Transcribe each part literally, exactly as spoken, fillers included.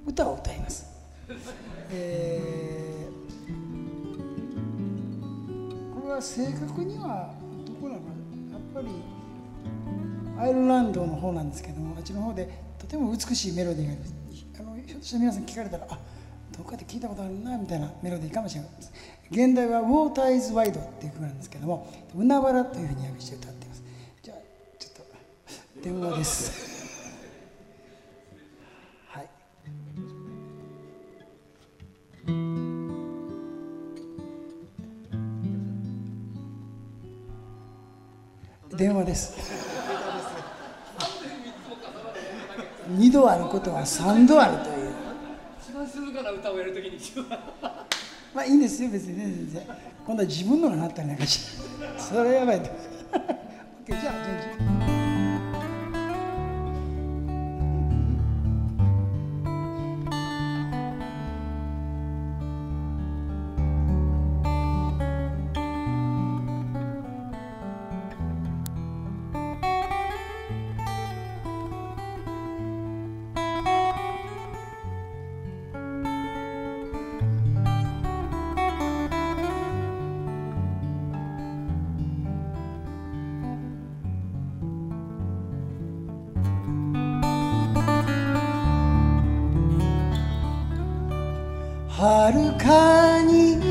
歌を歌います。えー、これは正確にはどこなのかな、やっぱりアイルランドの方なんですけども、あっちの方でとても美しいメロディーがあります。あのひょっとして皆さん聞かれたら、あ、どっかで聞いたことあるなみたいなメロディーかもしれないです。現代は「Water is Wide」っていう曲なんですけども、海原というふうに訳して歌っています。じゃあちょっと電話ですはい、電話ですにどあることはさんどあるという。 一番静かな歌をやるときに一番まあいいんですよ、別にね、全然。今度は自分のがなったりなんかしてそれはやばいとOK、じゃあ順次。遥かに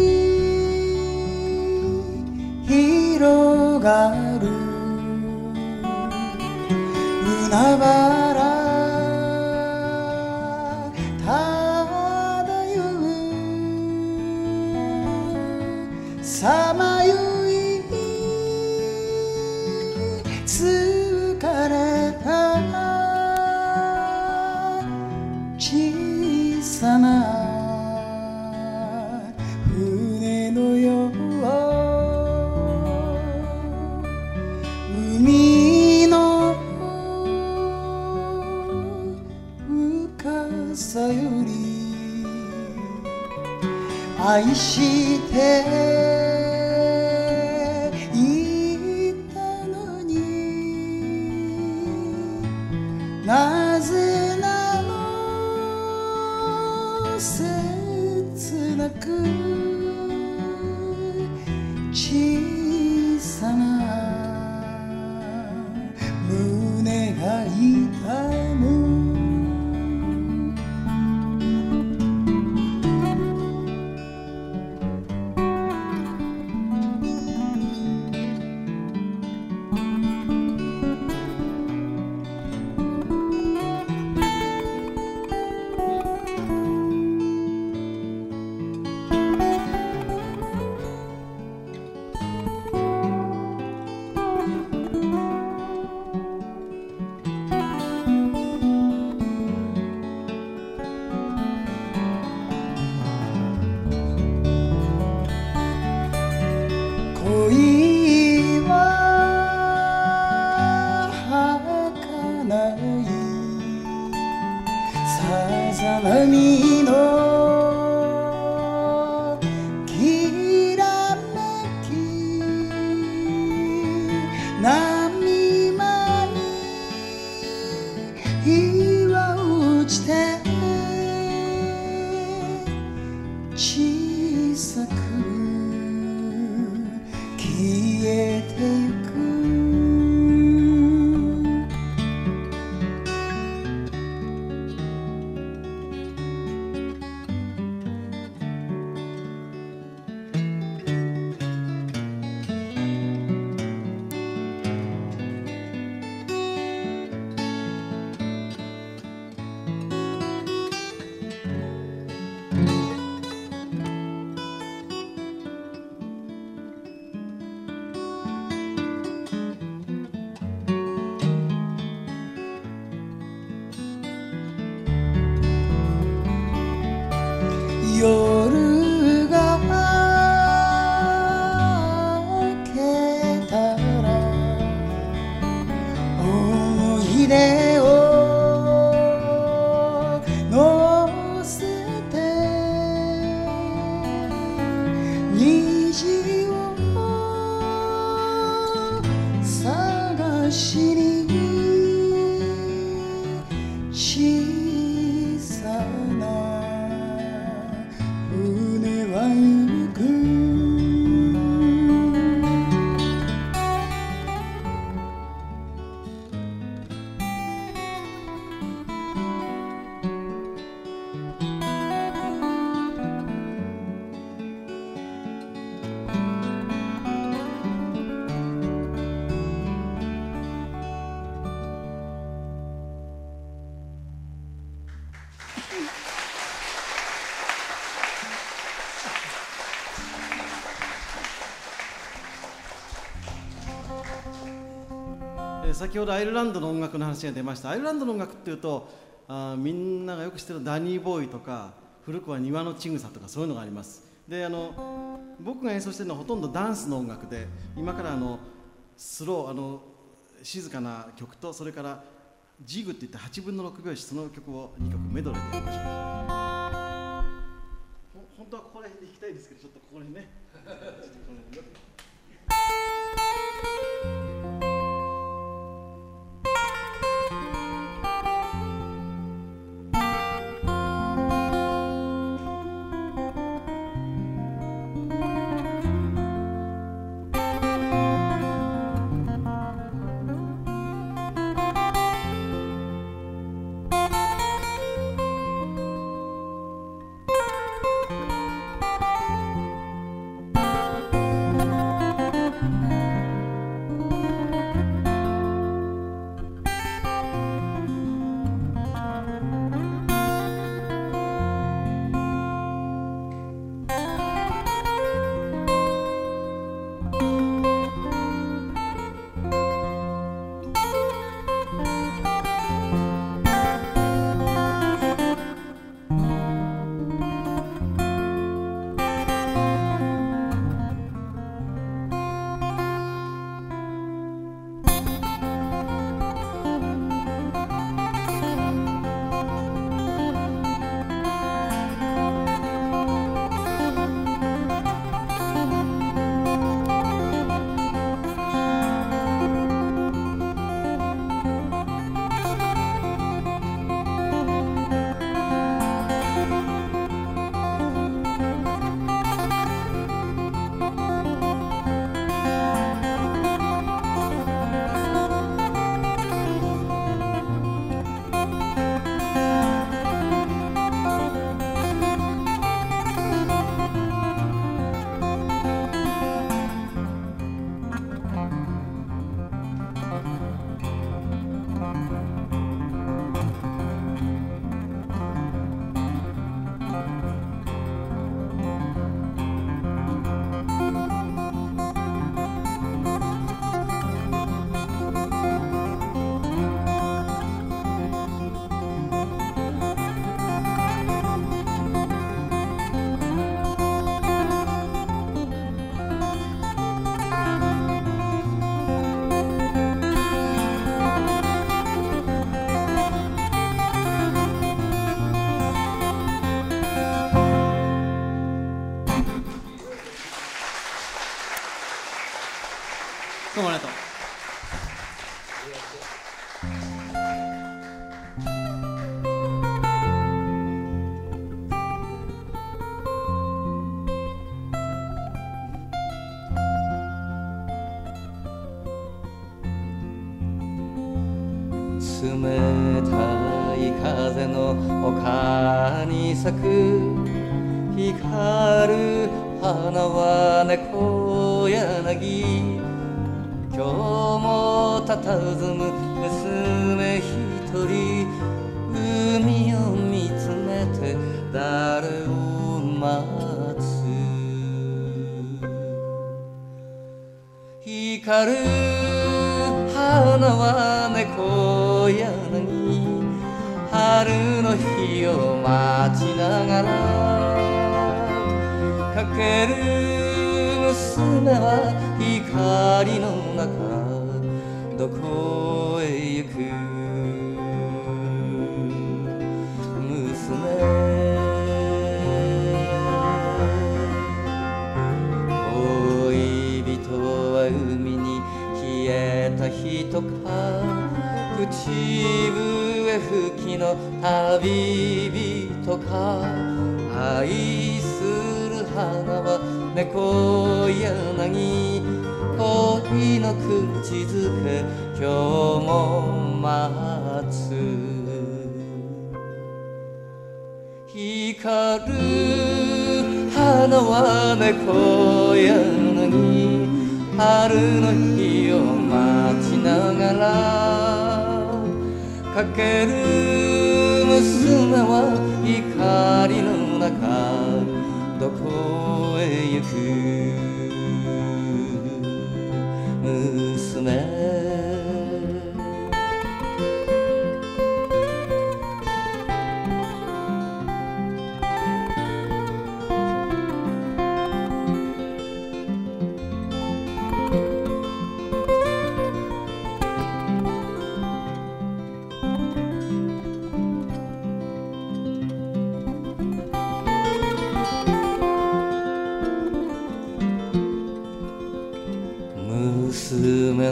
広がる海原漂うさまよい疲れた小さな船のよう、海の深さより愛していたのに、なぜなの切なく小さな胸が痛む。恋は儚いさざ波のきらめき、波間に日は落ちて小さく消えてゆく。夜が明けたら思い出を乗せて虹を探しに小さな先ほどアイルランドの音楽の話が出ました。アイルランドの音楽っていうと、あみんながよく知ってるダニーボーイとか、古くは庭のちぐさとか、そういうのがあります。で、あの僕が演奏してるのはほとんどダンスの音楽で、今からあのスロー、あの静かな曲と、それからジグっていってはちぶんのろくびょうし、その曲をにきょくメドレーでやりましょう。本当はここら辺で弾きたいですけど、ちょっとここにね。 どうもありがとう。 冷たい風の丘に咲く光る花は猫柳、今日も佇む娘一人、海を見つめて誰を待つ。光る花は猫柳、春の日を待ちながらかける娘は光の中どこへ行く。娘恋人は海に消えた人か、口笛吹きの旅人か、愛する花は猫柳、恋の口づけ今日も待つ。光る花は猫柳、春の日を待ちながらかける娘は光の中どこへ行く。娘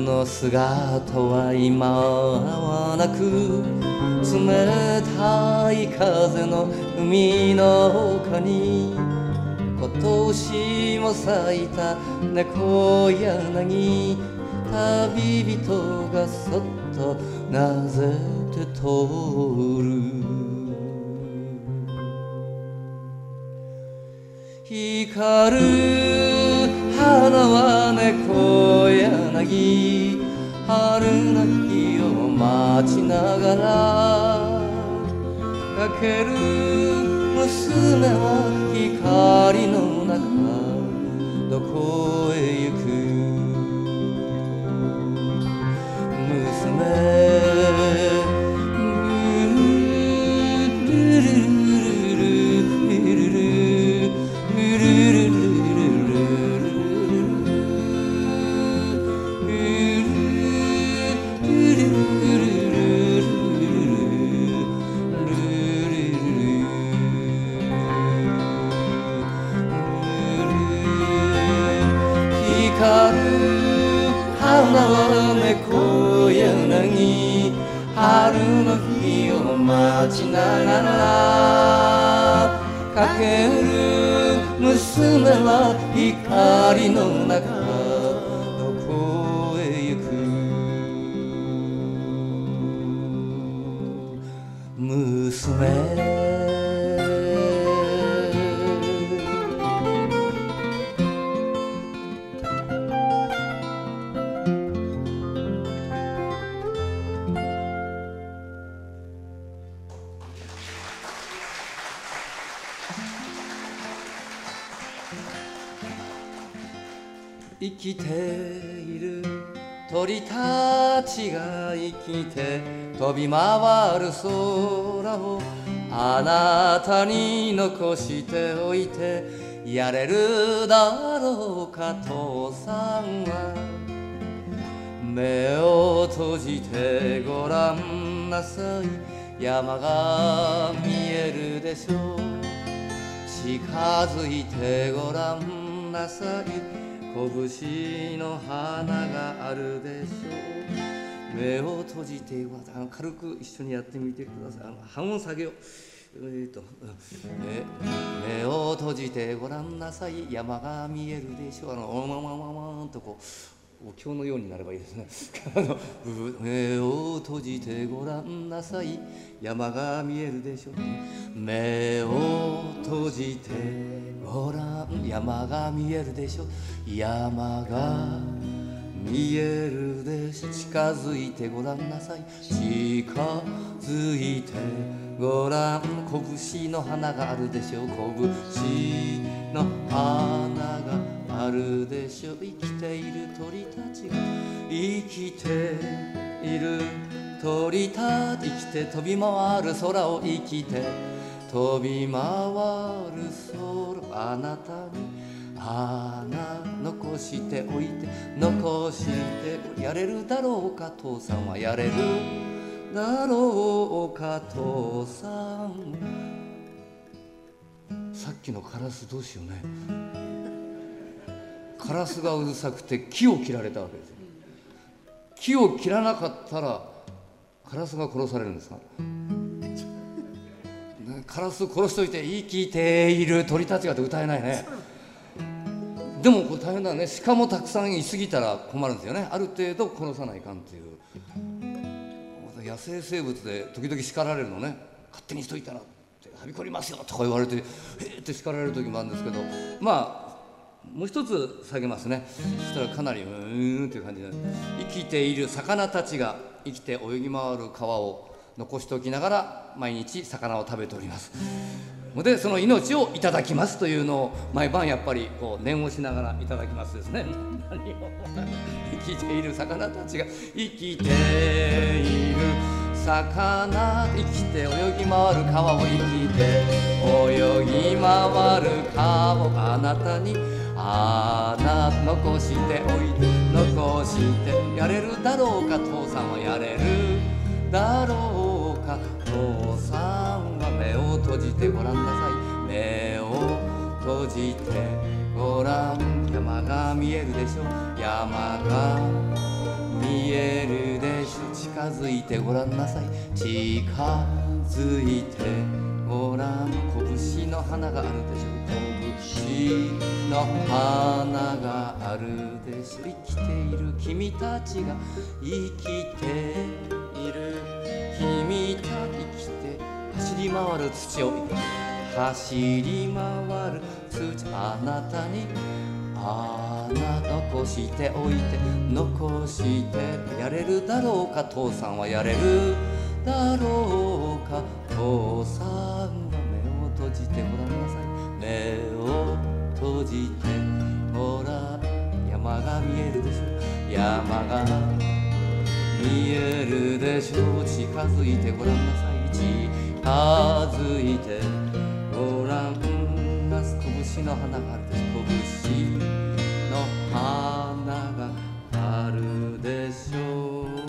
の姿は今はなく、冷たい風の海の丘に今年も咲いた猫柳、旅人がそっとなぜて通る。光る花は猫柳、春の日を待ちながら、かける娘は光の中どこへ行く。娘春の日を待ちながら、かける娘は光の中どこへ行く。娘生きている鳥たちが生きて飛び回る空をあなたに残しておいてやれるだろうか。父さんは目を閉じてごらんなさい。山が見えるでしょう。近づいてごらんなさい。拳の花があるでしょう。目を閉じてください。あの軽く一緒にやってみてください。あの半音下げよう。えーとえ目を閉じてごらんなさい。山が見えるでしょう。あのおままままんとこうお経のようになればいいですね。あの目を閉じてごらんなさい。山が見えるでしょう。目を閉じてごらん、山が見えるでしょ。山が見えるでしょ。近づいてごらんなさい。近づいてごらん。拳の花があるでしょ。拳の花があるでしょ。生きている鳥たちが生きている鳥たち、生きて飛び回る空を生きて飛び回る空、あなたにあな残しておいて残してやれるだろうか。父さんはやれるだろうか。父さん、さっきのカラスどうしようね。カラスがうるさくて木を切られたわけですよ。木を切らなかったらカラスが殺されるんですか。カラス殺しといて生きている鳥たちがって歌えないね。でもこれ大変だね。鹿もたくさんいすぎたら困るんですよね。ある程度殺さないかんっていう。野生生物で時々叱られるのね。勝手にしといたらってはびこりますよとか言われてへーって叱られる時もあるんですけど、まあもう一つ下げますね。そしたらかなりうーんっていう感じで、生きている魚たちが生きて泳ぎ回る川を残しておきながら毎日魚を食べております。でその命をいただきますというのを毎晩やっぱりこう念をしながらいただきますですね。何を生きている魚たちが生きている魚、生きて泳ぎ回る川を生きて泳ぎ回る川をあなたにあなた残しておいて残してやれるだろうか。父さんはやれるだろうか。父さんは目を閉じてごらんなさい。目を閉じてごらん。山が見えるでしょ。山が見見えるでしょ近づいてごらんなさい近づいてごらん拳の花があるでしょ拳の花があるでしょ生きている君たちが生きている君たち生きて走り回る土を走り回る土あなたにあなた残しておいて残してやれるだろうか父さんはやれるだろうか父さんが目を閉じてごらんなさい目を閉じてほら山が見えるでしょ山が見えるでしょ近づいてごらんなさい近づいてごらんなす拳の花があるでしょ拳の花があるでしょう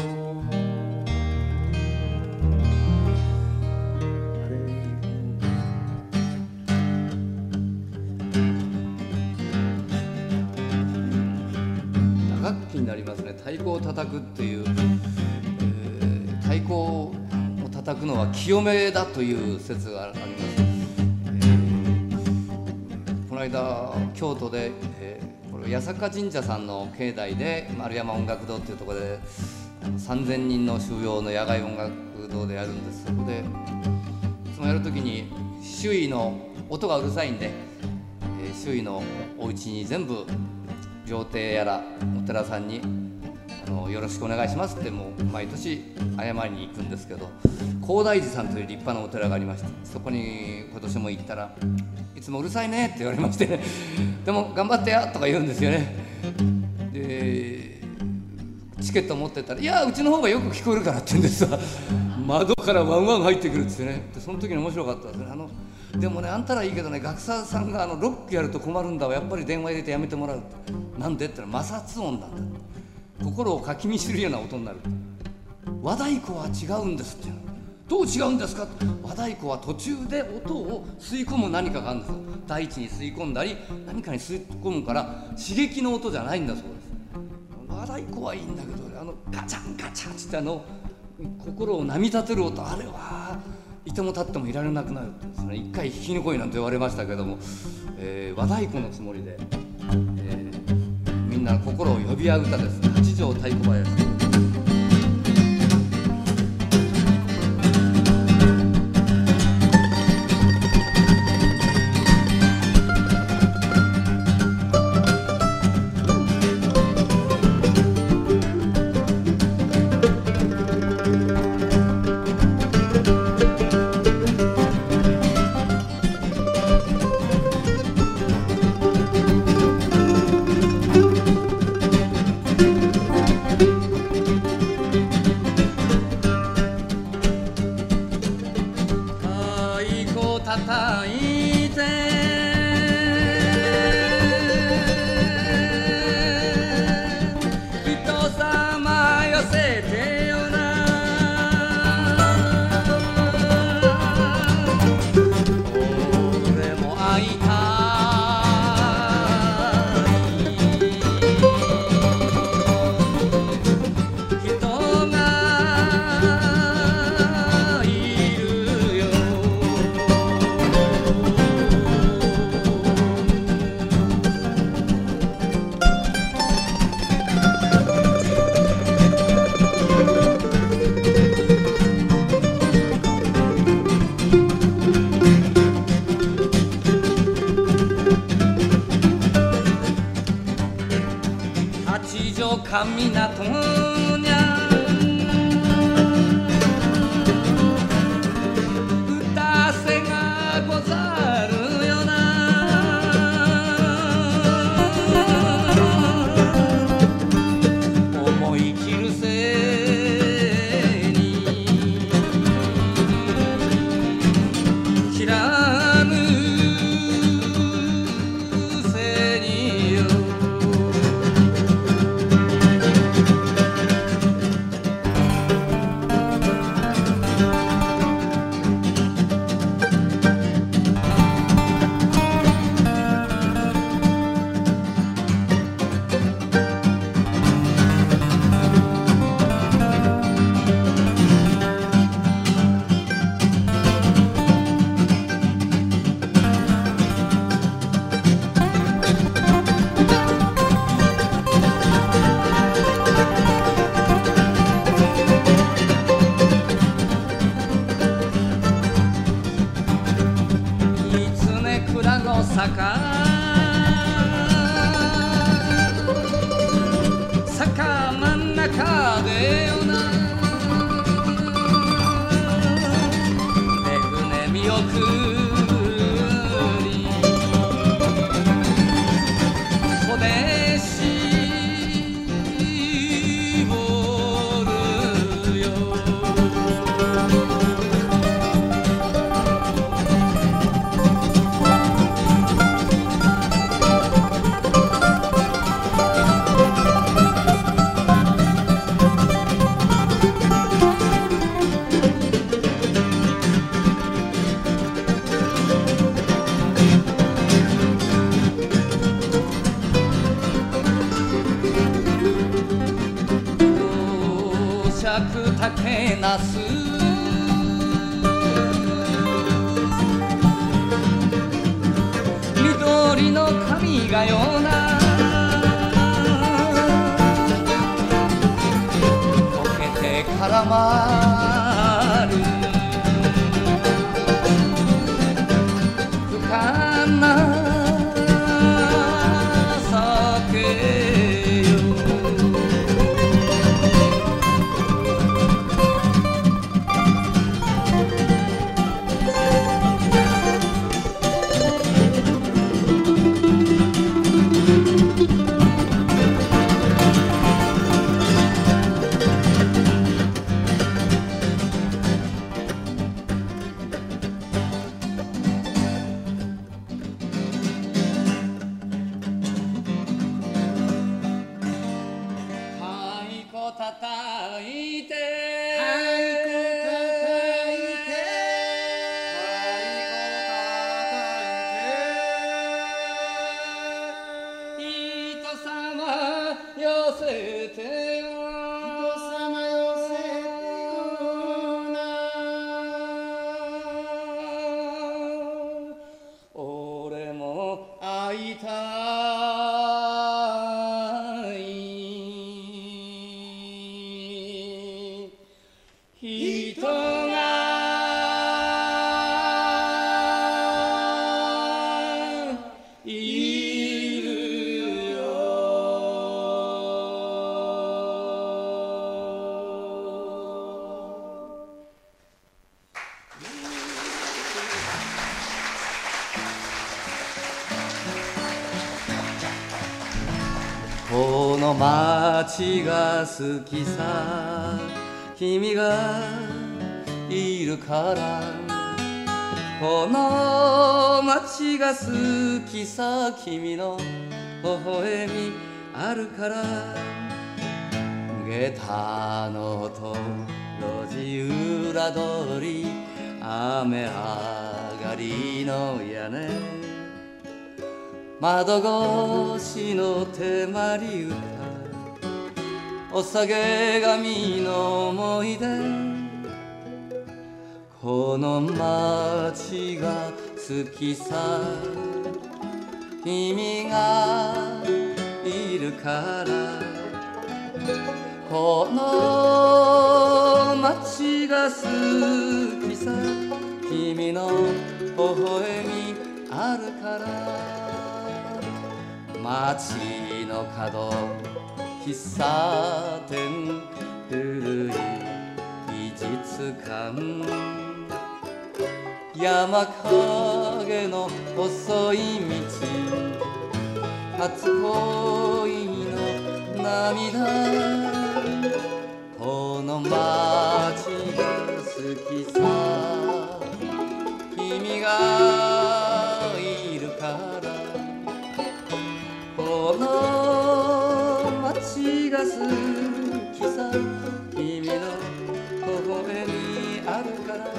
打楽器になりますね太鼓を叩くっていう、えー、太鼓を叩くのは清めだという説があります、えー、この間京都で、えー、これ八坂神社さんの境内で丸山音楽堂っていうところでさんぜんにんの収容の野外音楽堂でやるんです。そこでいつもやるときに周囲の音がうるさいんで、えー、周囲のお家に全部料亭やらお寺さんにあのよろしくお願いしますってもう毎年謝りに行くんですけど高大寺さんという立派なお寺がありましてそこに今年も行ったらいつもうるさいねって言われましてねでも頑張ってやとか言うんですよね。でチケット持ってったらいやうちの方がよく聞こえるからって言うんですわ窓からワンワン入ってくるってねでその時に面白かったですね。あのでもねあんたらいいけどね学者さんがあのロックやると困るんだわやっぱり電話入れてやめてもらうなんでって言ったら摩擦音なんだ心をかきみしるような音になる和太鼓は違うんですってどう違うんですか和太鼓は途中で音を吸い込む何かがあるんですよ大地に吸い込んだり何かに吸い込むから刺激の音じゃないんだそうです。和太鼓はいいんだけどあのガチャンガチャンってあの心を波立てる音あれはいても立ってもいられなくなるってですね一回引きの声なんて言われましたけども、えー、和太鼓のつもりで、えー、みんなの心を呼び合う歌です八条太鼓林上港にゃ歌せがござるよな思い切るせに知らぬせによ坂坂真ん中でよなめぐね見送り袖絞るよ竹なす緑の髪がよな溶けて絡まる深な叩いて人様寄せてよ人様寄せてよな俺も会いたい人がいるよこの街が好きさ君がいるからこの街が好きさ君の微笑みあるから下駄の音路地裏通り雨上がりの屋根窓越しの手まり歌お下げ髪の思い出この街が好きさ君がいるからこの街が好きさ君の微笑みあるから街の角喫茶店古い美術館山影の細い道初恋の涙この街が好きさ君がいるからこの街が好きさ君の微笑みあるから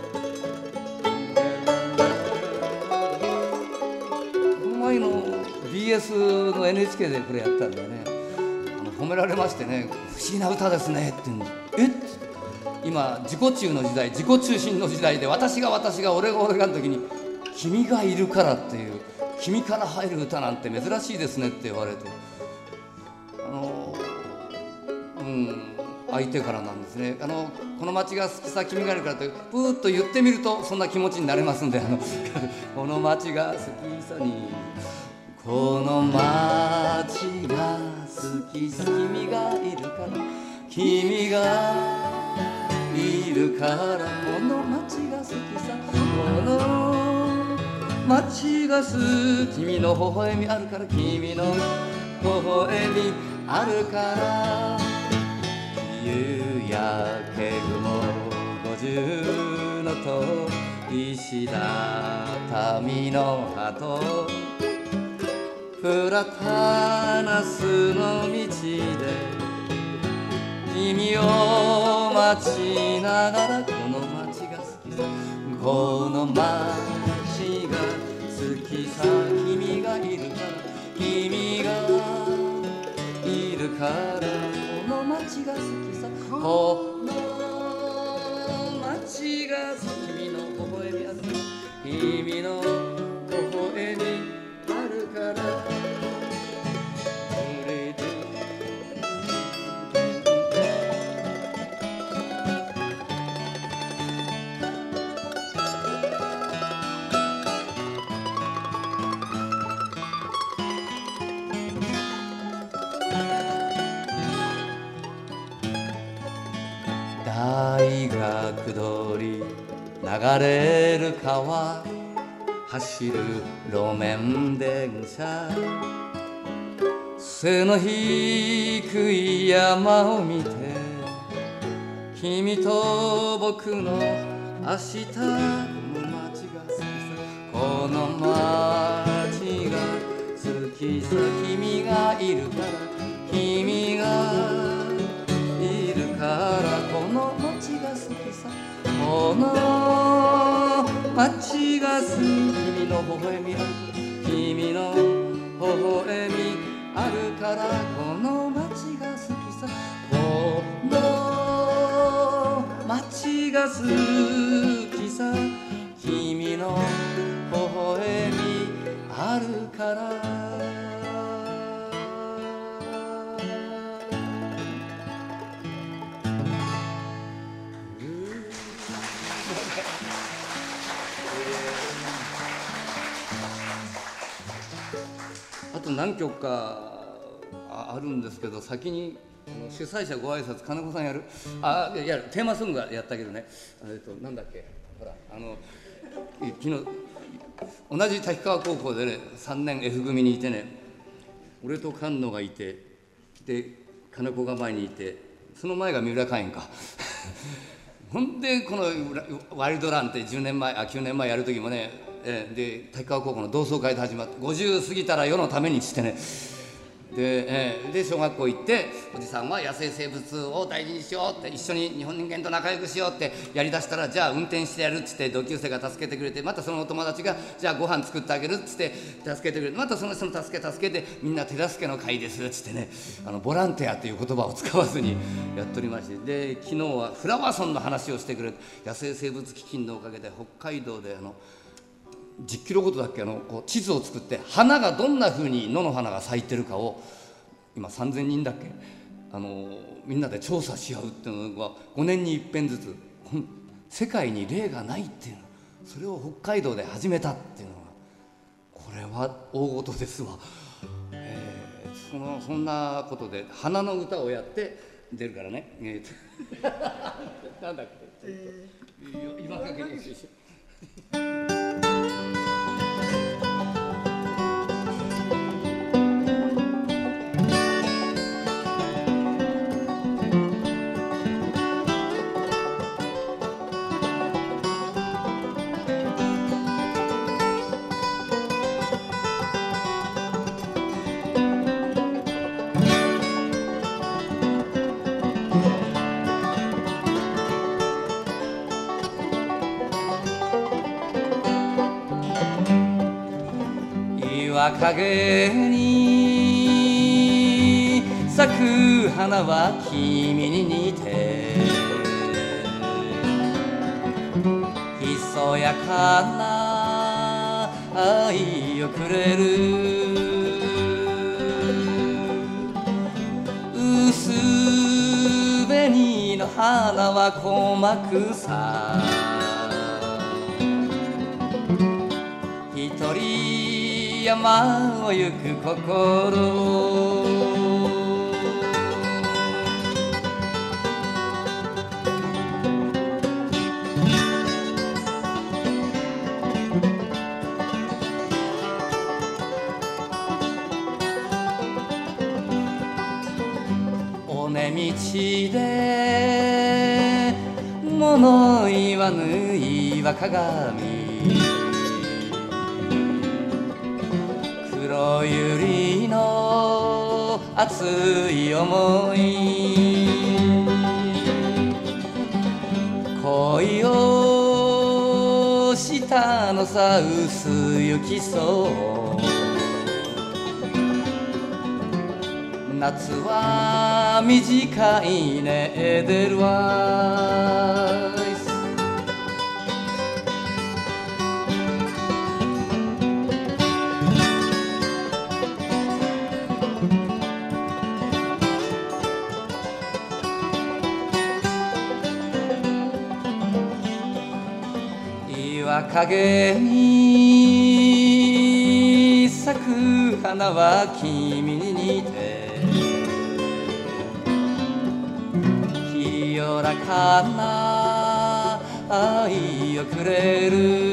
前の ビーエス の エヌエイチケー でこれやったんだよねあの褒められましてね不思議な歌ですねって言うんだえっ今自己中の時代自己中心の時代で私が私が俺が俺がの時に君がいるからっていう君から入る歌なんて珍しいですねって言われてあのうん相手からなんですね。あのこの街が好きさ君がいるからとプーッと言ってみるとそんな気持ちになれますんで、あのこの街が好きさにこの街が好きさ君がいるから君がいるからこの街が好きさこの街が好き君の微笑みあるから君の微笑みあるから夕焼け雲五重のと石畳の鳩プラタナスの道で君を待ちながらこの街が好きさこの街が好きさ君がいるから君がいるからこの街が好きさこの街が好き君の微笑みあるから君の微笑みあるから大学通り流れる川走る路面電車背の低い山を見て君と僕の明日この街が好きさこの街が好きさ君がいるから君がいるからこの街が好きさこの街が好き君の微笑みある君の微笑みあるからこの街が好きさこの街が好きさ君の微笑みあるからあと何曲かあるんですけど先に主催者ご挨拶金子さんやるあやるテーマソングはやったけどねえっとなんだっけほらあの昨日同じ滝川高校でねさんねん F 組にいてね俺と菅野がいてで金子が前にいてその前が三浦海援かほんでこのワイルドランってじゅうねんまえあきゅうねんまえやる時もねえで滝川高校の同窓会で始まってごじゅう過ぎたら世のためにっつってねで、えで小学校行っておじさんは野生生物を大事にしようって一緒に日本人間と仲良くしようってやりだしたらじゃあ運転してやるっつって同級生が助けてくれてまたそのお友達がじゃあご飯作ってあげるっつって助けてくれてまたその人の助け助けてみんな手助けの会ですっつってねあのボランティアという言葉を使わずにやっておりましてで昨日はフラワー村の話をしてくれて野生生物基金のおかげで北海道であのじゅっキロごとだっけあのこう地図を作って花がどんなふうに野の花が咲いてるかを今さんぜんにんだっけあのみんなで調査し合うっていうのがごねんに一遍ずつ世界に例がないっていうのそれを北海道で始めたっていうのがこれは大事ですわ、えー、そのそんなことで花の歌をやって出るからね、えー、なんだっけ、えー、今かけにしよ陰に咲く花は君に似てひそやかな愛をくれる薄紅花は鼓膜さ一人山を行く心尾根道で物言わぬ岩鏡黒百合の熱い思い恋をしたのさ薄行きそう夏は短いねエデルワイス岩陰に咲く花は君に似て清らかな愛をくれる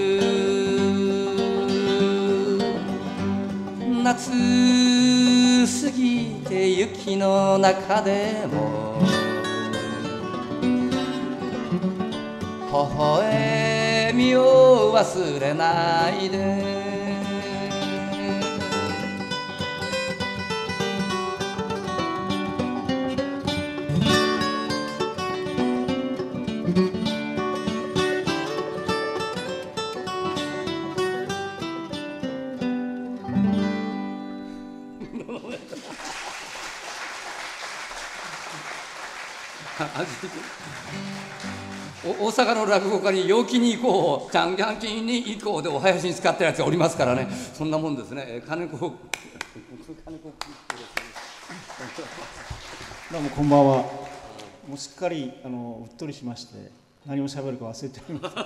夏過ぎて雪の中でも微笑みを忘れないでお大阪の落語家に陽気に行こうちゃんきゃんきんに行こうでお囃子に使ってるやつがおりますからねそんなもんですね金子金子どうもこんばんは。もうすっかりあのうっとりしまして何も喋るか忘れております、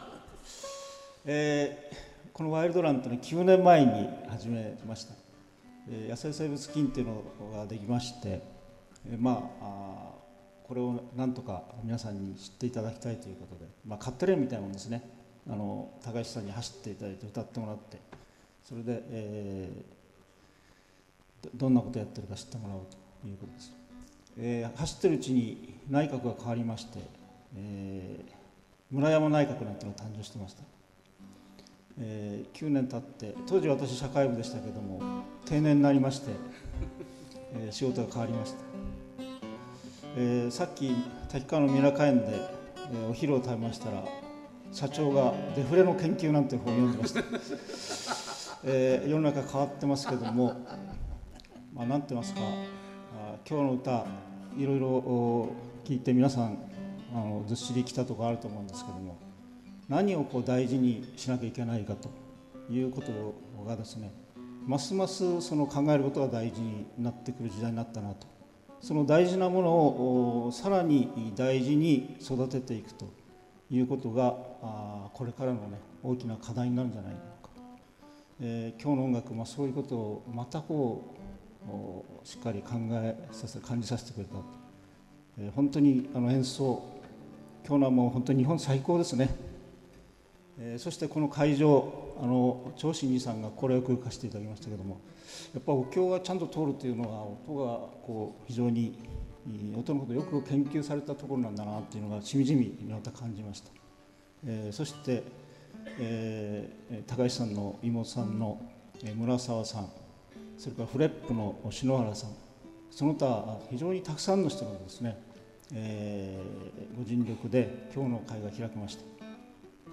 えー、このワイルドランドねきゅうねんまえに始めました、えー、野生生物菌っていうのができまして、えー、まああこれをなんとか皆さんに知っていただきたいということで、まあ、カットレーンみたいなもんですね。あの高橋さんに走っていただいて歌ってもらってそれで、えー、ど, どんなことをやってるか知ってもらおうということです、えー、走ってるうちに内閣が変わりまして、えー、村山内閣なんていうのが誕生してました、えー、きゅうねん経って当時私社会部でしたけども定年になりまして、えー、仕事が変わりました。えー、さっき滝川のミラカ園で、えー、お昼を食べましたら社長がデフレの研究なんていう本を読んでました、えー、世の中変わってますけども、まあ、なんて言いますかあ今日の歌いろいろ聞いて皆さんあのずっしりきたところあると思うんですけども何をこう大事にしなきゃいけないかということがですねますますその考えることが大事になってくる時代になったなとその大事なものをさらに大事に育てていくということがこれからの、ね、大きな課題になるんじゃないか、えー、今日の音楽もそういうことをまたこうしっかり考えさせ感じさせてくれた、えー、本当にあの演奏今日のはもう本当に日本最高ですね、えー、そしてこの会場あの長新二さんが心よく浮かせていただきましたけどもやっぱお経がちゃんと通るというのは音がこう非常に音のことをよく研究されたところなんだなというのがしみじみにまた感じました、えー、そして、えー、高橋さんの妹さんの村沢さんそれからフレップの篠原さんその他非常にたくさんの人がですね、えー、ご尽力で今日の会が開けました。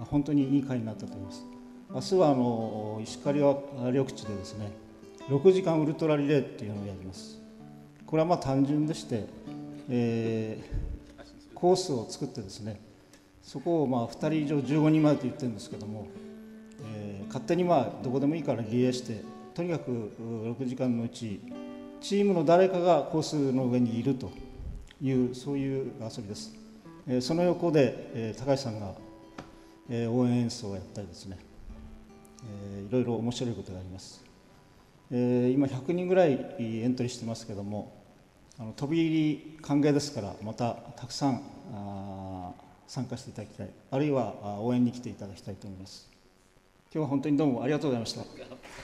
本当にいい会になったと思います。明日はあの石狩川緑地でですねろくじかんウルトラリレーっていうのをやります。これはまあ単純でして、えー、コースを作ってですねそこをまあふたり以上じゅうごにんまでと言ってるんですけども、えー、勝手にまあどこでもいいからリレーしてとにかくろくじかんのうちチームの誰かがコースの上にいるというそういう遊びです。 えーその横で、えー高橋さんが、えー応援演奏をやったりですね、えーいろいろ面白いことがあります。えー今ひゃくにんぐらいエントリーしてますけども、あの飛び入り歓迎ですから、またたくさんあ参加していただきたい、あるいはあ応援に来ていただきたいと思います。今日は本当にどうもありがとうございました。 あ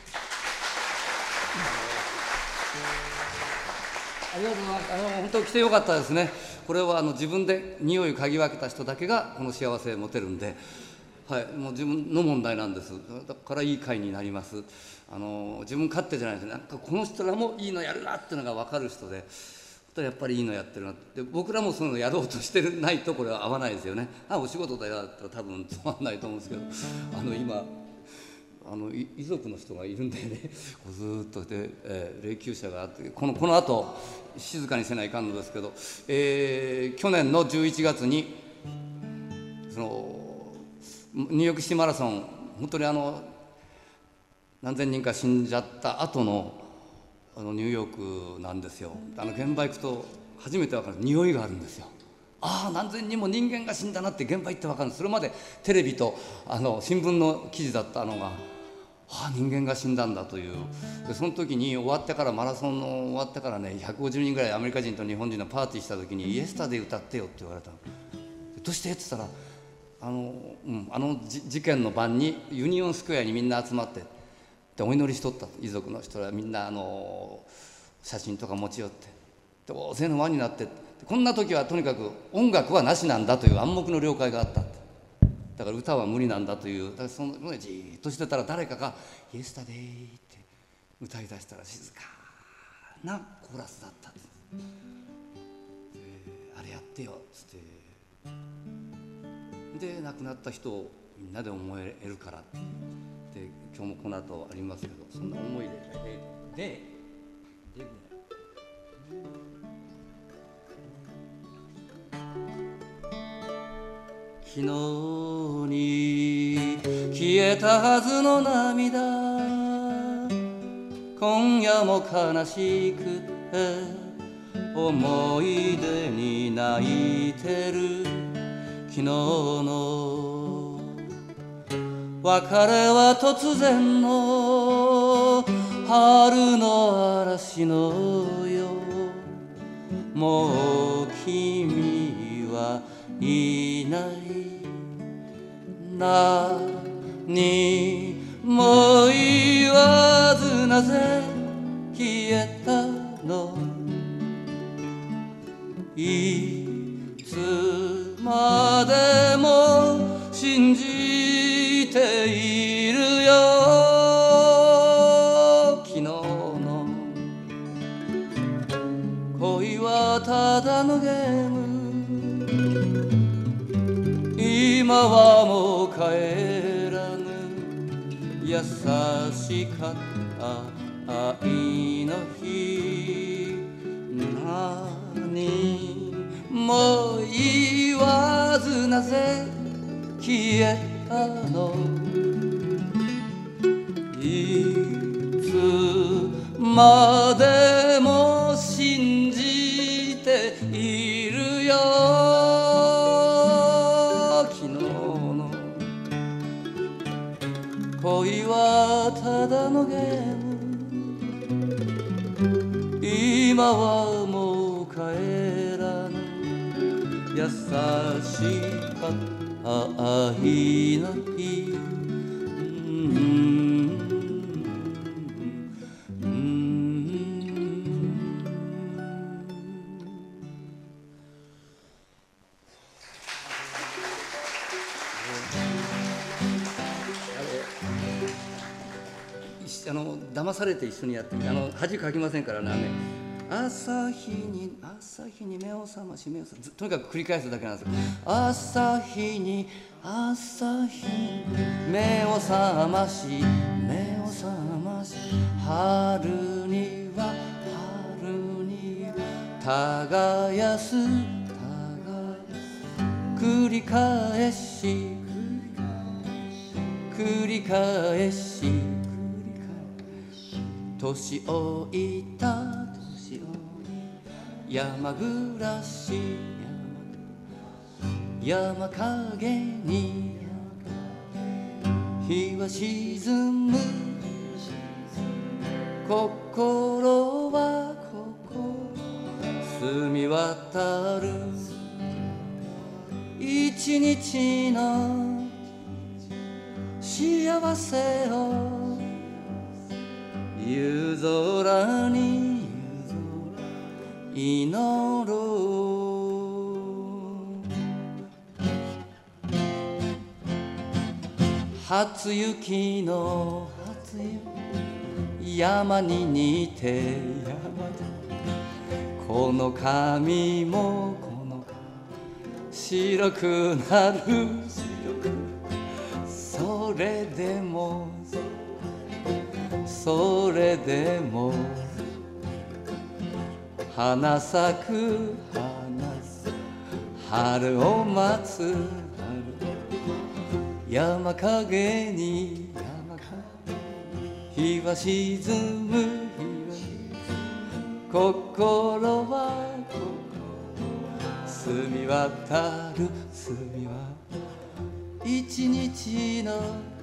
りがとうございます。あの本当に来てよかったですね。これはあの自分で匂いを嗅ぎ分けた人だけがこの幸せを持てるんで、はい、もう自分の問題なんです。だからいい会になります。あの自分勝手じゃないです。なんかこの人らもいいのやるなっていうのが分かる人で、やっぱりいいのやってるなって、僕らもそういうのやろうとしてるないとこれは合わないですよね。あ、お仕事だよだったら多分つまんないと思うんですけど、あの今あの遺族の人がいるんでね、こうずーっとで、えー、霊柩車があって、このこの後静かにせないかんのですけど、えー、去年のじゅういちがつにそのニューヨークシティマラソン、本当にあの何千人か死んじゃった後のあのニューヨークなんですよ。あの現場行くと初めて分かる匂いがあるんですよ。ああ、何千人も人間が死んだなって現場行って分かるんです。それまでテレビとあの新聞の記事だったのが、ああ人間が死んだんだという。でその時に終わってから、マラソンの終わってからね、ひゃくごじゅうにんぐらいアメリカ人と日本人のパーティーした時に「イエスタデイ歌ってよ」って言われたの。どうしてって言ったら、あの、うん、あの事件の晩にユニオンスクエアにみんな集まってでお祈りしとった。遺族の人らみんなあの写真とか持ち寄ってで大勢の輪になって、こんな時はとにかく音楽はなしなんだという暗黙の了解があった。だから歌は無理なんだという。だからそのじーっとしてたら誰かが「イエスタデイ」って歌い出したら静かなコーラスだったんです。あれやってよっつってで亡くなった人をみんなで思えるからってで今日もこの後ありますけど、そんな思いでででで昨日に消えたはずの涙、今夜も悲しくて思い出に泣いてる。昨日の別れは突然の春の嵐のよう、もう君はいない何も言わずなぜ消えたの、いつまでも信じているよ。昨日の恋はただのゲーム、今はもう帰らぬ。優しかった愛の日、何も言わずなぜ消えたの、いつまでも信じているよ。恋はただのゲーム、今はもう帰らぬ。優しかった愛の日、あの騙されて一緒にやってみて、あの恥かきませんからね。朝日に朝日に目を覚まし目を覚まし、とにかく繰り返すだけなんですよ。朝日に朝日に目を覚まし目を覚まし、春には春に耕す繰り返し繰り返し年老いた年老い山暮らし山陰に日は沈む心はここ澄み渡る一日の幸せを夕空に祈ろう初雪の初雪山に似てこの髪もこの白くなるそれでもそれでも花咲く花咲く春を待つ山陰に日は沈む心は澄み渡る澄み渡る一日の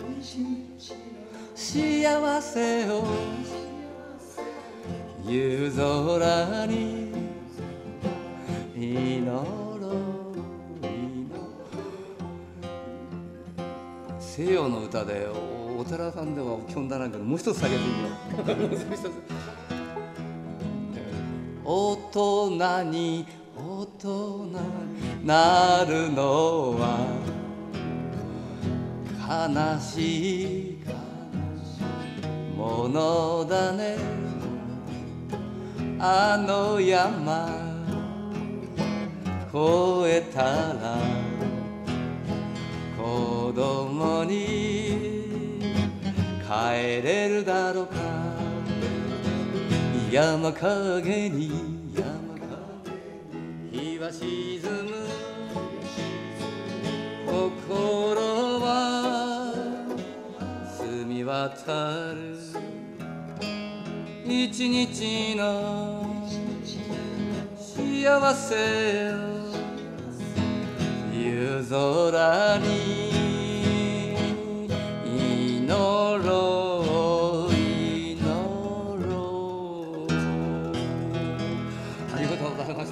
幸せを夕空に祈ろう西洋の歌でお寺さんでは基本だなんけどもう一つ下げてみようもう一つ大人に大人になるのは悲しいものだねあの山越えたら子供に帰れるだろうか山陰に山陰日は沈む心は澄み渡る一日の幸せを夕空に祈ろう祈ろうありがとうございました。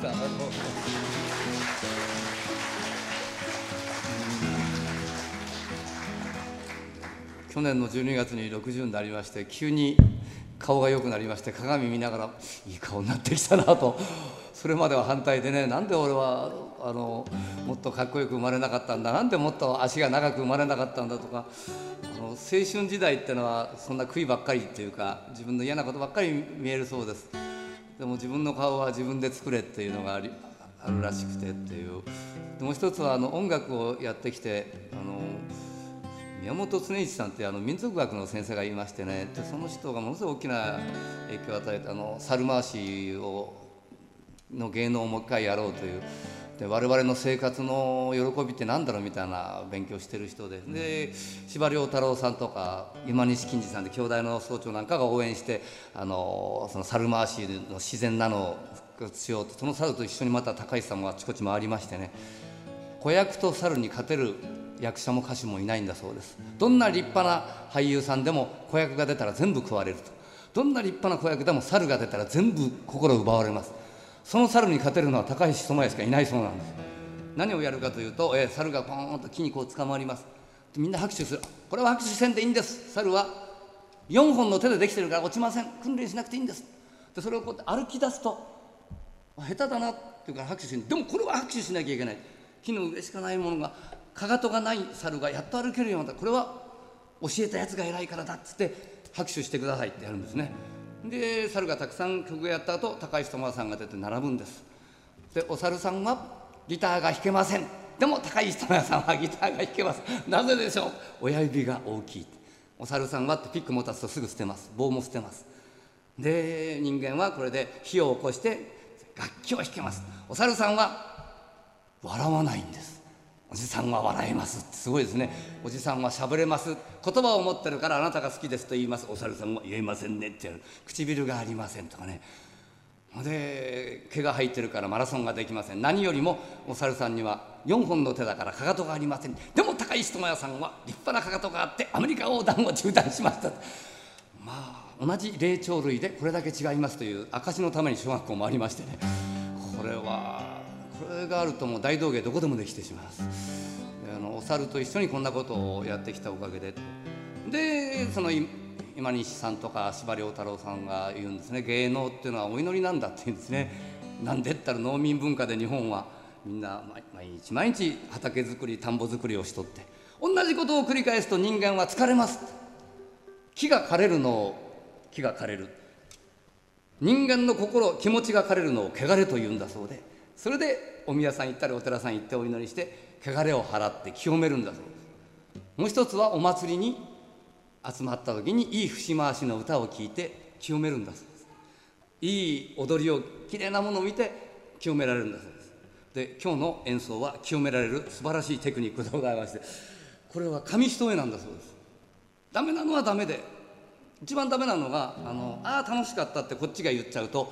去年のじゅうにがつにろくじゅうになりまして急に顔が良くなりまして鏡見ながらいい顔になってきたなとそれまでは反対でねなんで俺はあのもっとかっこよく生まれなかったんだなんでもっと足が長く生まれなかったんだとかあの青春時代ってのはそんな悔いばっかりっていうか自分の嫌なことばっかり見えるそうです。でも自分の顔は自分で作れっていうのがありあるらしくてっていうでもう一つはあの音楽をやってきてあの宮本恒一さんってあの民族学の先生がいましてねでその人がものすごい大きな影響を与えたあの猿回しをの芸能をもう一回やろうというで我々の生活の喜びって何だろうみたいな勉強してる人でで司馬遼太郎さんとか今西金次さんで兄弟の総長なんかが応援してあのその猿回しの自然なのを復活しようとその猿と一緒にまた高石さんもあちこち回りましてね子役と猿に勝てる役者も歌手もいないんだそうです。どんな立派な俳優さんでも子役が出たら全部食われるとどんな立派な子役でも猿が出たら全部心奪われます。その猿に勝てるのは高石智也しかいないそうなんです。何をやるかというと、えー、猿がポーンと木にこう捕まります。みんな拍手する。これは拍手せんでいいんです。猿はよんほんの手でできてるから落ちません。訓練しなくていいんです。でそれをこうやって歩き出すと下手だなって言うから拍手しない。でもこれは拍手しなきゃいけない。木の上しかないものがかかとがない猿がやっと歩けるようになった。これは教えたやつが偉いからだっつって拍手してくださいってやるんですね。で猿がたくさん曲をやった後高石智也さんが出て並ぶんです。でお猿さんはギターが弾けません。でも高石智也さんはギターが弾けます。なぜでしょう。親指が大きい。お猿さんはってピック持たすとすぐ捨てます。棒も捨てます。で人間はこれで火を起こして楽器を弾けます。お猿さんは笑わないんです。おじさんは笑えます。すごいですね。おじさんはしゃべれます。言葉を持ってるからあなたが好きですと言います。お猿さんは言えませんねってやる。唇がありませんとかね。で毛が生えてるからマラソンができません。何よりもお猿さんにはよんほんの手だからかかとがありません。でも高石智也さんは立派なかかとがあってアメリカ横断を縦断しました。まあ同じ霊長類でこれだけ違いますという証のために小学校もありましてね、これはこれがあるともう大道芸どこでもできてしまいます。あのお猿と一緒にこんなことをやってきたおかげで、でその今西さんとか司馬遼太郎さんが言うんですね、芸能っていうのはお祈りなんだって言うんですね。なんでって言ったら農民文化で日本はみんな毎日毎日畑作り田んぼ作りをしとって同じことを繰り返すと人間は疲れます。木が枯れるのを木が枯れる、人間の心気持ちが枯れるのを汚れというんだそうで、それでお宮さん行ったりお寺さん行ってお祈りして汚れを払って清めるんだそうです。もう一つはお祭りに集まった時にいい節回しの歌を聴いて清めるんだそうです。いい踊りをきれいなものを見て清められるんだそうです。で今日の演奏は清められる素晴らしいテクニックでございまして、これは紙一重なんだそうです。ダメなのはダメで、一番ダメなのがあのああ楽しかったってこっちが言っちゃうと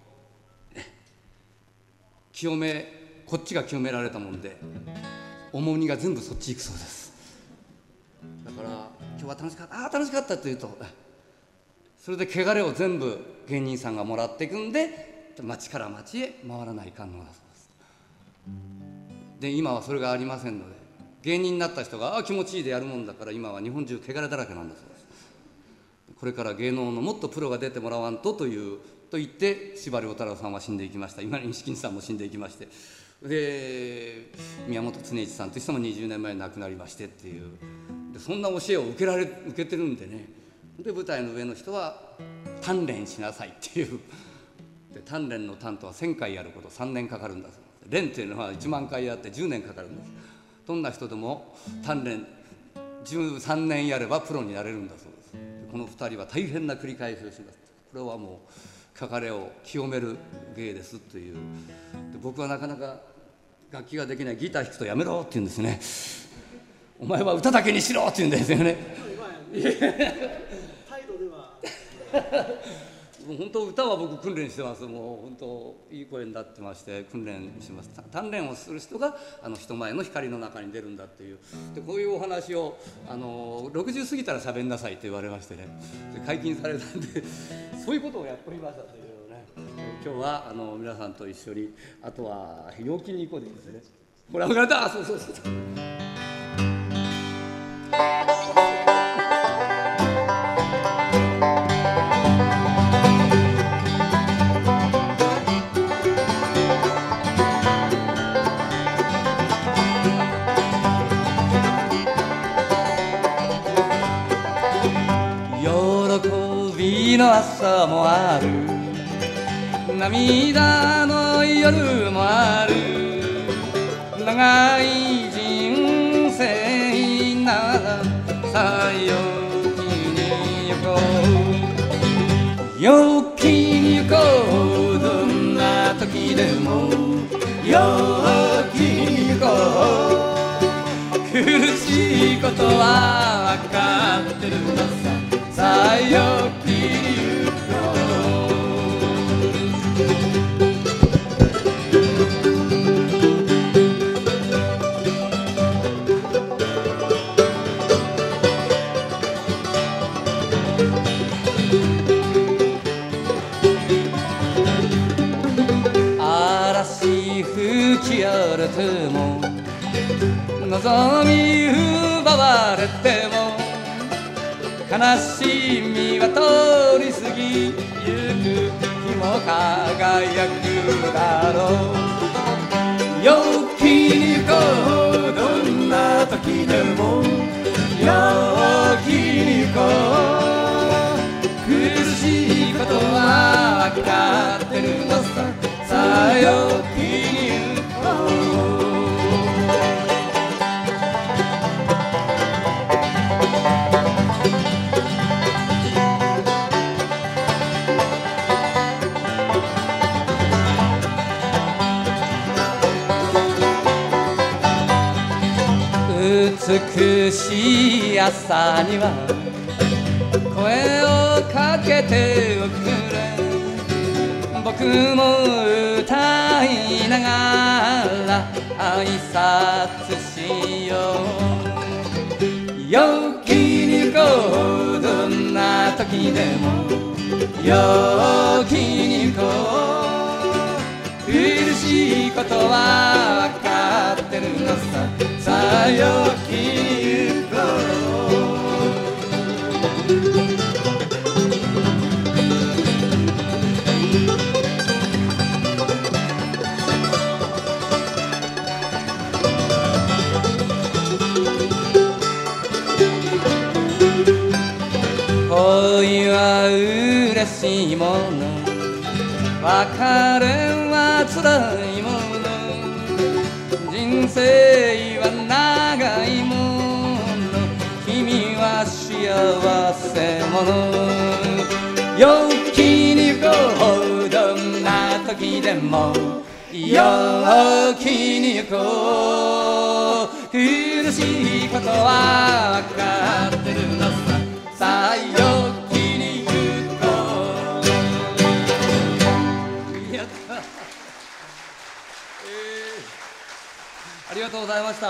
清めこっちが清められたもんで重荷が全部そっち行くそうです。だから今日は楽しかったああ楽しかったって言うとそれで汚れを全部芸人さんがもらっていくんで町から町へ回らないかんのだそうです。で今はそれがありませんので芸人になった人がああ気持ちいいでやるもんだから今は日本中汚れだらけなんだそうです。これから芸能のもっとプロが出てもらわんとというと言って司馬遼太郎さんは死んでいきました。今錦さんも死んでいきまして、で宮本常一さんという人もにじゅうねんまえに亡くなりましてっていう、でそんな教えを受けられ受けてるんでね、で舞台の上の人は鍛錬しなさいっていう、で鍛錬の鍛とはせんかいやることさんねんかかるんだそうです。練っていうのはいちまんかいやってじゅうねんかかるんです。どんな人でも鍛錬じゅうさんねんやればプロになれるんだそうです。このふたりは大変な繰り返しをします。これはもう汚れを清める芸ですという。で僕はなかなか楽器ができない、ギター弾くとやめろって言うんですね。お前は歌だけにしろって言うんですよね。態度ではもう本当歌は僕訓練してます。もう本当いい声になってまして訓練します。鍛錬をする人があの人前の光の中に出るんだっていう。でこういうお話をあのろくじゅう過ぎたら喋んなさいって言われましてね、で解禁されたんでそういうことをやっておりましたというね。今日はあの皆さんと一緒にあとは陽気に行こうでいいですね。これは上がったそうそうそうの朝もある、涙の夜もある、長い人生ならさあ陽気に行こう、陽気に行こう、どんな時でも陽気に行こう、苦しいことは分かってるのさ、さあ陽気にやれても望み奪われても悲しみは通り過ぎゆく日も輝くだろう、陽気に行こう、どんな時でも陽気に行こう、苦しいことは分かってるのさ、さあ陽気に美しい朝には声をかけておくれ、 僕も歌いながら挨拶しよう。陽気に行こう、どんな時でも陽気に行こう。苦しいことは分かってるのさ、さあ陽気に行こう。恋は嬉しいもの、別れは辛いもの、人生は長いもの、君は幸せ者。陽気に行こう、どんな時でも陽気に行こう。苦しいことは分かってるのさ、さあ陽気に行こう。やった、えー、ありがとうございました。えー、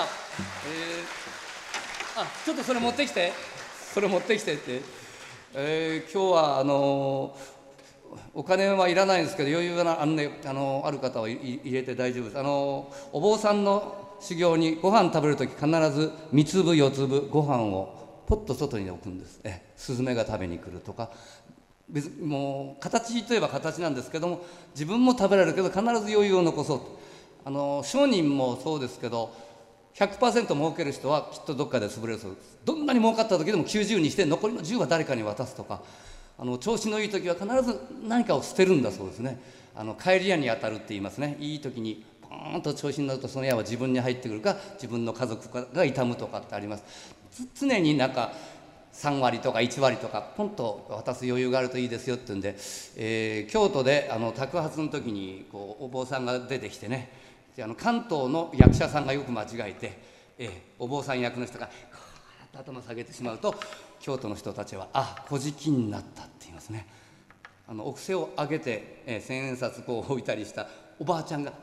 あ、ちょっとそれ持ってきて、それ持ってきてって、えー、今日はあのー、お金はいらないんですけど、余裕があの、ね、あのある方は入れて大丈夫です。あのお坊さんの修行にご飯食べるとき必ず三粒四粒ご飯をポッと外に置くんです。えスズメが食べに来るとか、別もう形といえば形なんですけども、自分も食べられるけど必ず余裕を残そうと。あの商人もそうですけど ひゃくパーセント 儲ける人はきっとどっかで潰れるそうです。どんなに儲かった時でもきゅうじゅうにして残りのじゅうは誰かに渡すとか、あの調子のいい時は必ず何かを捨てるんだそうですね。あの帰り矢に当たるって言いますね。いい時にポーンと調子になるとその矢は自分に入ってくるか自分の家族が痛むとかってあります。常になんかさんわりとかいちわりとかポンと渡す余裕があるといいですよって言うんで、えー、京都であの托鉢の時にこうお坊さんが出てきてね、であの関東の役者さんがよく間違えて、えー、お坊さん役の人がこうやって頭下げてしまうと京都の人たちはあ小じきになったって言いますね。あのお布施をあげて、えー、千円札こう置いたりしたおばあちゃんが、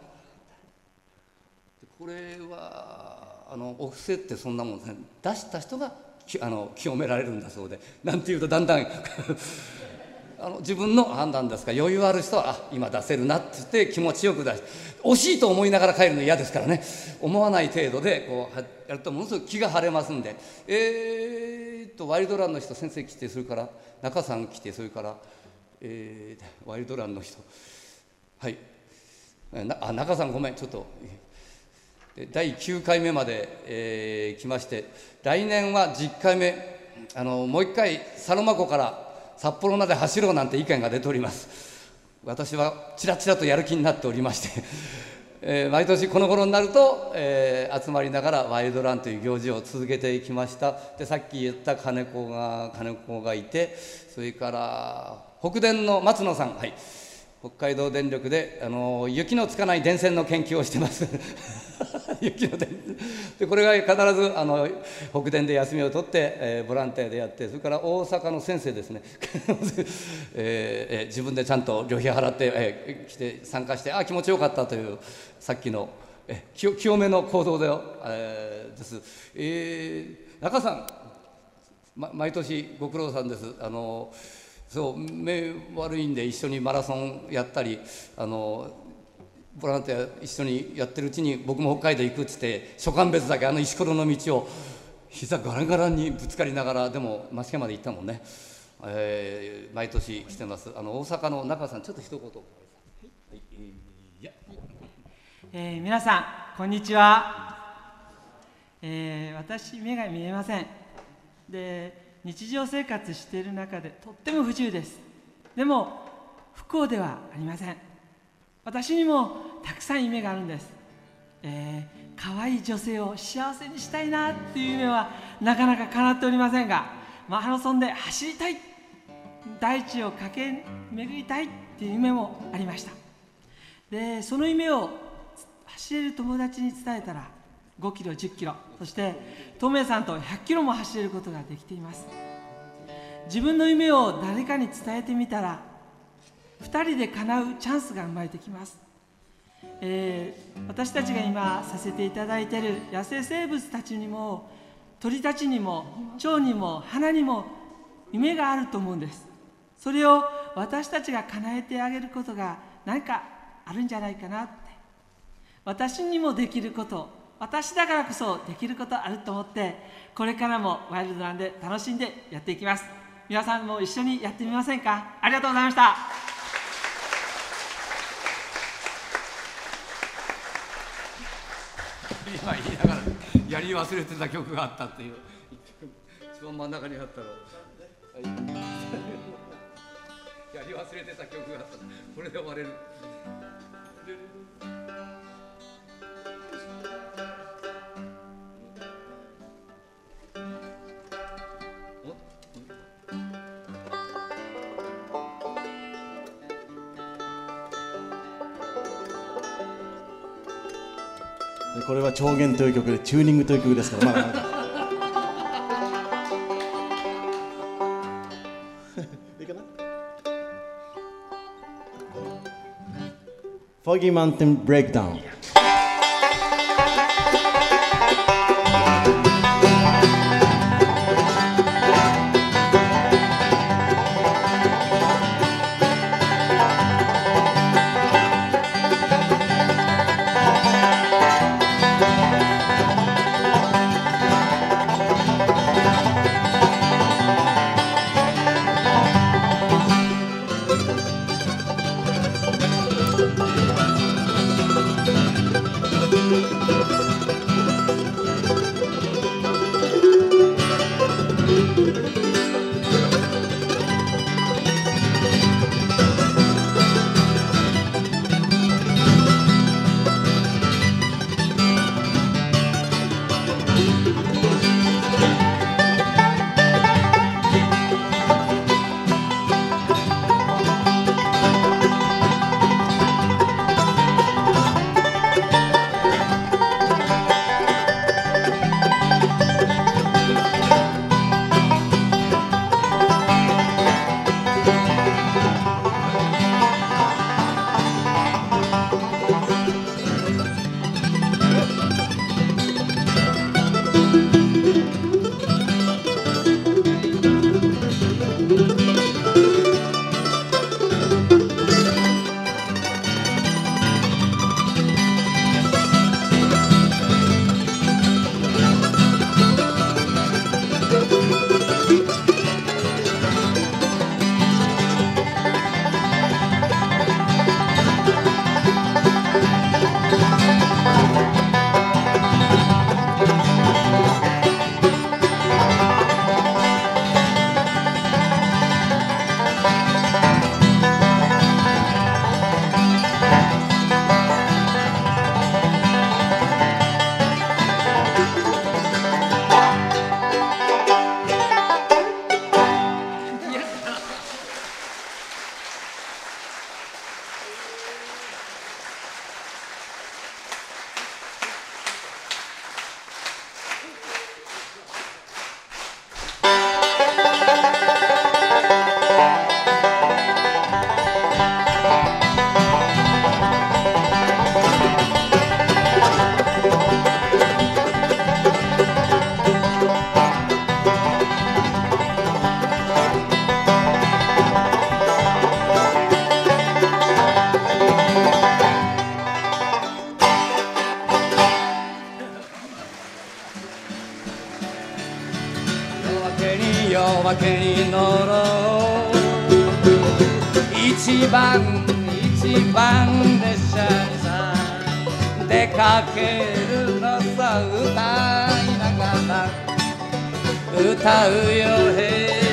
これはあのお布施ってそんなもんですね。出した人があの清められるんだそうで、なんていうとだんだんあの自分の判断ですから、余裕ある人はあ今出せるなって言って気持ちよく出して、惜しいと思いながら帰るの嫌ですからね、思わない程度でこうやるとものすごく気が晴れますんで、えー、っとワイルドランの人先生来て、それから中さん来て、それから、えー、ワイルドランの人、はいなあ中さんごめんちょっと。だいきゅうかいめまで、えー、来まして、来年はじゅっかいめ、あのもう一回サロマ湖から札幌まで走ろうなんて意見が出ております。私はちらちらとやる気になっておりまして、えー、毎年この頃になると、えー、集まりながらワイルドランという行事を続けてきました。でさっき言った金子が金子がいて、それから北電の松野さん、はい、北海道電力であの雪のつかない電線の研究をしてます雪の電でこれが必ずあの北電で休みを取って、えー、ボランティアでやって、それから大阪の先生ですね、えー、自分でちゃんと旅費払って、えー、来て参加して、あ気持ちよかったというさっきの、えー、清めの行動で、えー、です、えー、中さん、ま、毎年ご苦労さんです。あのそう目悪いんで一緒にマラソンやったり、あのボランティア一緒にやってるうちに僕も北海道行くっつって初寒別岳あの石ころの道を膝ガラガラにぶつかりながらでも増毛まで行ったもんね、えー、毎年来てます。あの大阪の中さんちょっと一言、はいいやえー、皆さんこんにちは、えー、私目が見えません。で日常生活している中でとっても不自由です。でも不幸ではありません。私にもたくさん夢があるんです。えー、可愛い女性を幸せにしたいなっていう夢はなかなか叶っておりませんが、マラソンで走りたい、大地を駆け巡りたいっていう夢もありました。でその夢を走れる友達に伝えたらごキロじゅっキロ、そして東明さんとひゃっキロも走れることができています。自分の夢を誰かに伝えてみたらふたりで叶うチャンスが生まれてきます。えー、私たちが今させていただいている野生生物たちにも鳥たちにも蝶にも花にも夢があると思うんです。それを私たちが叶えてあげることが何かあるんじゃないかなって、私にもできること、私だからこそできることあると思って、これからもワイルドランで楽しんでやっていきます。皆さんも一緒にやってみませんか。ありがとうございました。 今言いながらやり忘れてた曲があったっていう、一番真ん中にあったのやり忘れてた曲があった。これで終われる。 これは超弦という曲でチューニングという曲ですから、まだまだいいかな。Foggy Mountain Breakdown。 夜明けに乗ろう一番一番列車にさ出かけるのさ歌いながら歌うよへい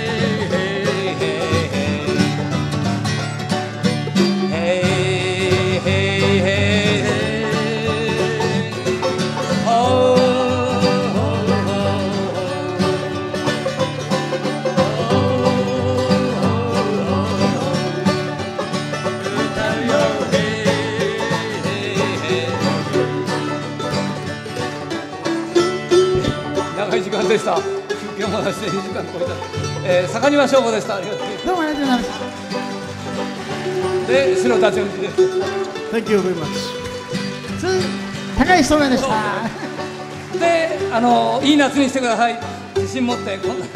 でした。休憩も出してにじかん超えた。えー、坂庭翔吾でした。ありがとう。 どうもありがとうございました。 で篠田純次です。 Thank you very much. 高い人目でした。 で、あのいい夏にしてください。自信持ってこんな冷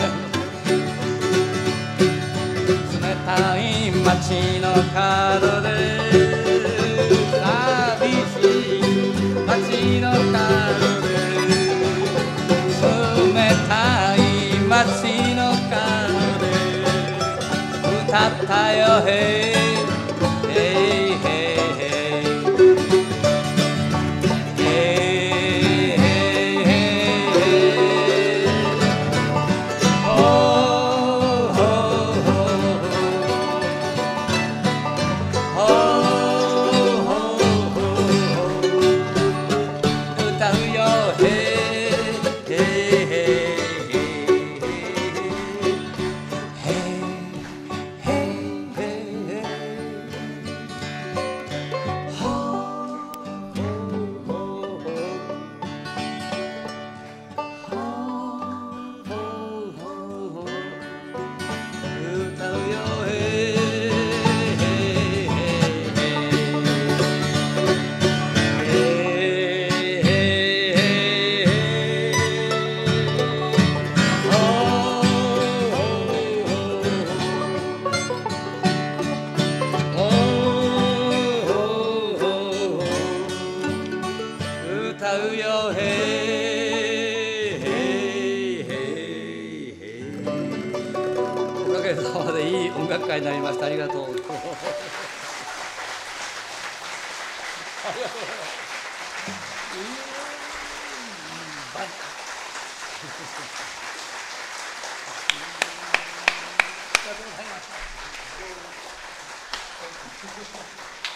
たい街の角で寂しい街の角で冷たい街の角で歌ったよへいになりました。ありがとう。ありがとうございました。